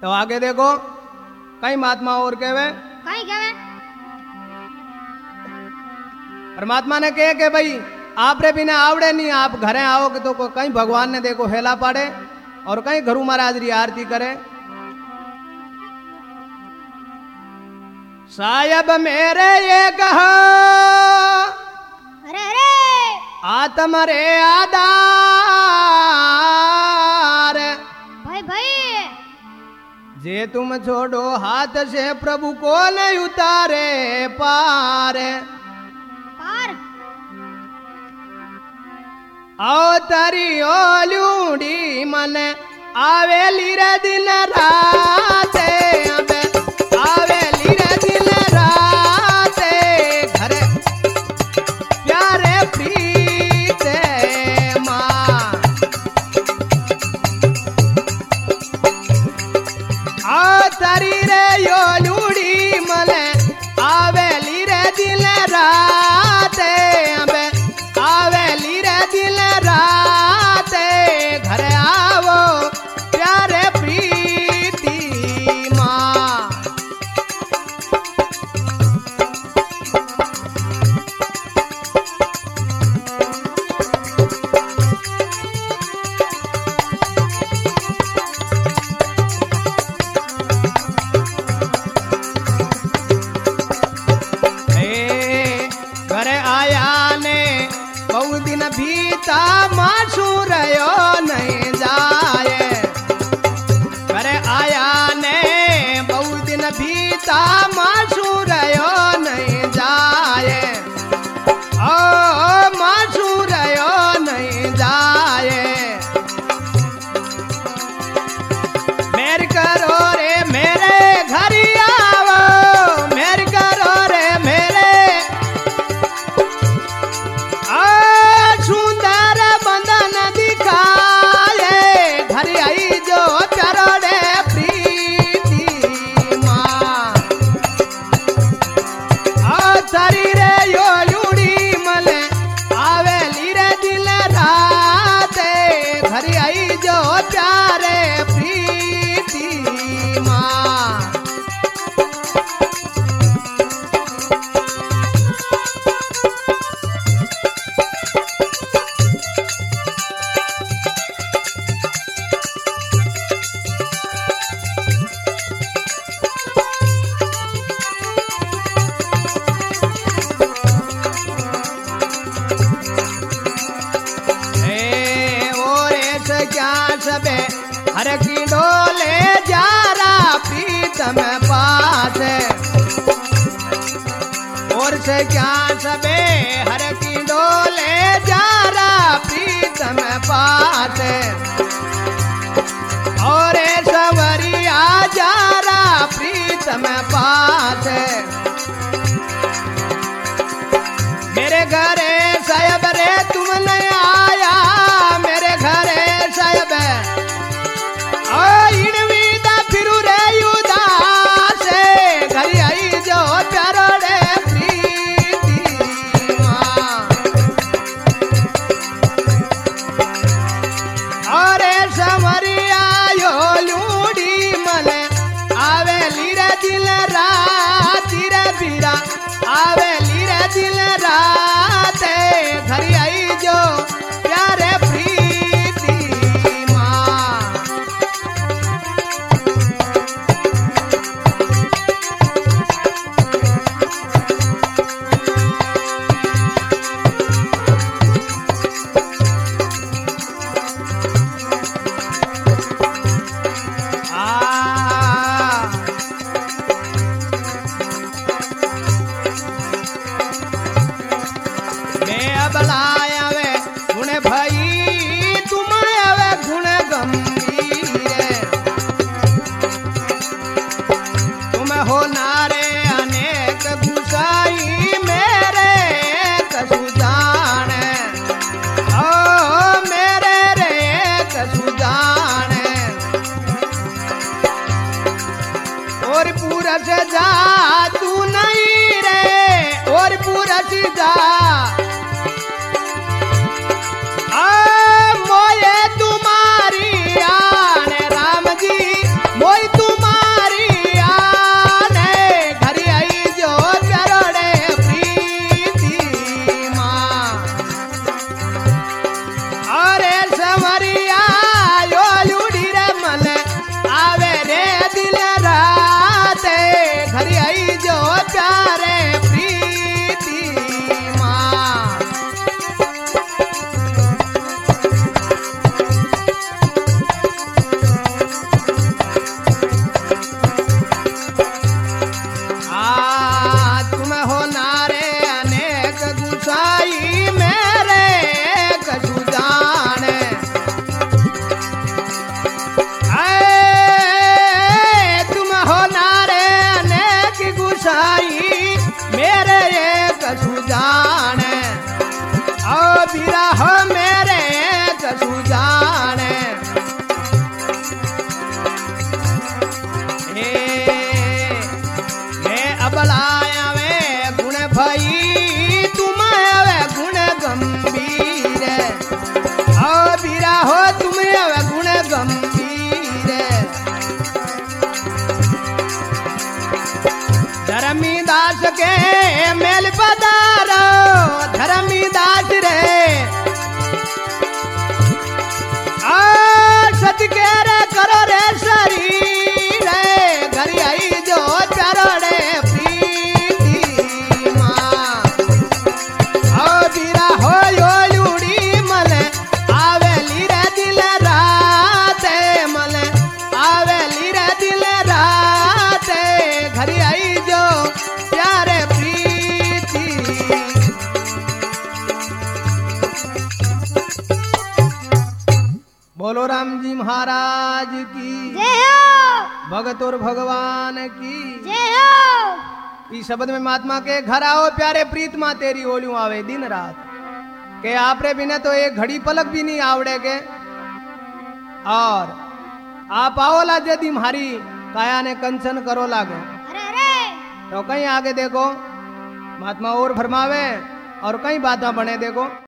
तो आगे देखो कई महात्मा और कहवे कहीं कहवे परमात्मा ने कहे कि भाई आप रे बिना आवड़े नहीं, आप घरे आओगे तो कहीं भगवान ने देखो हेला पाड़े और कहीं घरू महाराज री आरती करे। साहब मेरे ये कहो अरे अरे आत्म रे आधार भाई भाई जे तुम छोड़ो हाथ से प्रभु को नहीं उतारे पार पार आओ तारी ओलूडी मन आवेली रे दिन रात अबे आवेली रे दिन रात घर प्यारे प्रीत माँ आओ तारी रे ओलूडी मन आवेली रे दिन रात अबे आवेली रे दिन रात घर आवो प्यारे प्रीति माँ। घर आया ने बहु दिन भीता मासू रयो नहीं जाए। घर आया ने बहु दिन भीता मासू रयो नहीं जाए। ओ मासू रयो नहीं जाए। मेर करो रे मेरे घर आवो, मेर करो रे मेरे सुंदर बंधन दिखाए घर आई जो चरोड़े प्रीति माँ। तारी रे यो लूड़ी मन आवेली रे दिल रात घर आई जो प्यारे प्रीति माँ। क्या सबे हर की डोले जा रहा प्रीतम पास और से क्या सबे हर की डोले जा रहा प्रीतम पास और सवरिया जा रहा प्रीतम पास। मेरे घरे साहब रे तुम नहीं आया, मेरे घरे साहब इनवीदा फिरू रे उदास घर आई जो प्यारो रे प्रीति माँ। और समरिया यो लूड़ी मन आवेली रे दिल रात रे बीरा आवेली रे दिल रात घर आई जो प्यारे प्रीति माँ। मैं अब लाया वे गुण भाई तुम आवे गुण गंभीर तुम हो नारे अनेक गुसाई मेरे कसु जाने। ओ मेरे रे कसु जाने और पूरा जा तू नहीं रे और पूरा जा मोये तुम्हारी आने राम जी मोई तुम सके मेल पधारो धर्मी दास रे सच के रे करो रे शरीर रे घर आई जो चरणे प्रीति मां ओ बीरा हो योड़ी मले आवेली रे दिल रात मले आवेली रे दिल रात घर आई जो प्यारे प्रीति। बोलो राम जी महाराज की जय हो, भगत और भगवान की जय हो। इस शब्द में महात्मा के घर आओ प्यारे प्रीतमा तेरी ओलियों आवे दिन रात के आपरे बिना तो एक घड़ी पलक भी नहीं आवड़े के और आप आओला यदि मारी काया ने कंचन करो लागे अरे अरे तो कहीं आगे देखो महात्मा और फरमावे और कई बातें बने देखो।